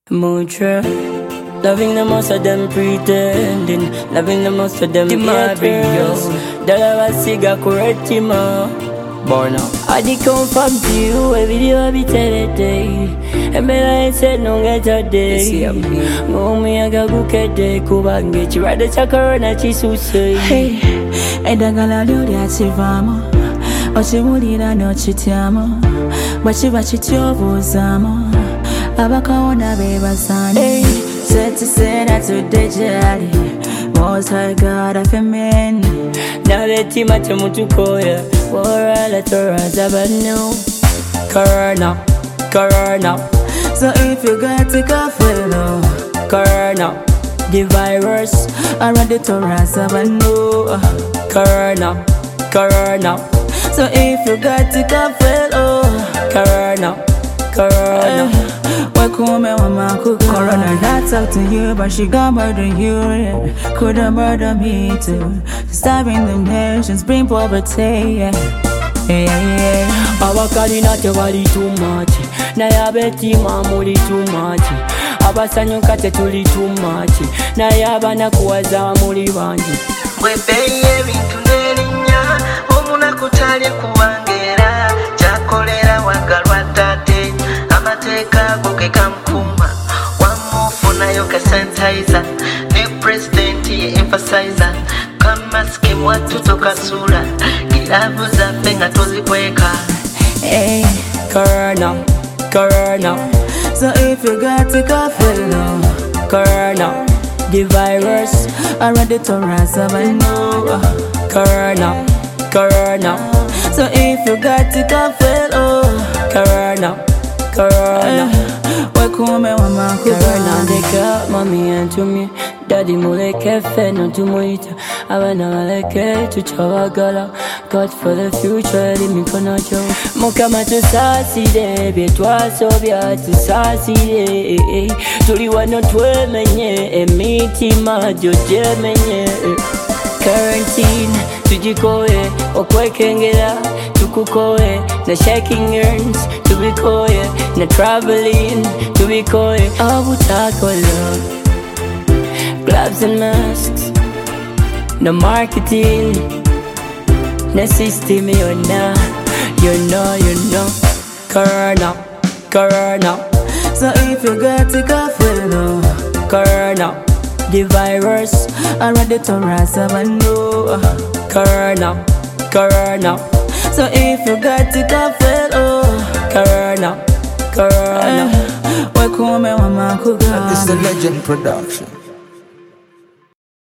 Mutra, loving the most of them pretending, loving the most of them haters. Dala wasiga kuretima, born out. I di come from you, every day I be telling. And me I said no get a day. No me aga gukede kubange chirada chakarona chisuse. Hey, edagala lori ativamo, ochimulira no chitiamo, bachiba chityobuzamo. Abakaona bebasani. Hey, said to say that today jali. Most high God of a man. Now the team at Mutukoya, Wara Latora Zabano. Corona, Corona. So if you got to go follow Corona, the virus. Around the Torah Zabano. Corona, Corona. So if you got to go follow Corona, Corona. Corona not talk to you, but she gon' murder you. Yeah. Coulda murder me too. Starving the nations, bring poverty. Yeah. Abakali nate wali too much. Na yabeti mamuli too much. Abasanyuka tetuli too much. Na yabana kuwaza muli banji. Webeye bintu nerinya omuna kutalye kubangera chakolera wagalwa tate amateka goke kamkuma wamufuna yoka sanitizer ne president emphasizer kama skim watu tokasura gilavu za penga tozikweka. Hey, Corona, Corona. So if you got to go follow Corona, the virus. Around the Torah Zabano. Corona, Corona. So if you got to go follow Corona, Corona. Corona, they got mommy and to me. Daddy muleke fe no to moita. Abana maleke to chawagala. God for the future, let me kona jo. Mokama to sasi de, be twa so bia to sasi de. Tuli wano twe menye, e miti majo je menye. Quarantine, tujikoe, okwekengela, tukukoe, na shaking earns, tubikoe, na traveling, tubikoe, abutakola. Gloves and masks, no marketing, no system, you know, you know. Corona, Corona. So if you got to go follow Corona, the virus. Around the Torah Zabano. Corona, Corona. So if you got to go follow Corona, Corona. Welcome, mama, It's the Legend Production.